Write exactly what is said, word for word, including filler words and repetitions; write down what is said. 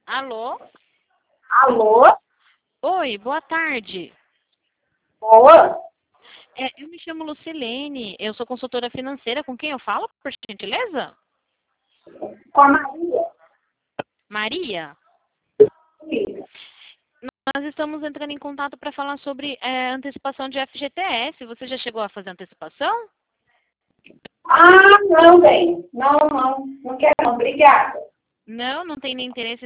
Alô? Alô? Oi, boa tarde. Boa? É, eu me chamo Lucilene, eu sou consultora financeira. Com quem eu falo, por gentileza? Com a Maria? Maria? Sim. Nós estamos entrando em contato para falar sobre é, antecipação de F G T S. Você já chegou a fazer antecipação? Ah, não, bem. Não, não. Não quero, não. Obrigada. Não, não tem nem interesse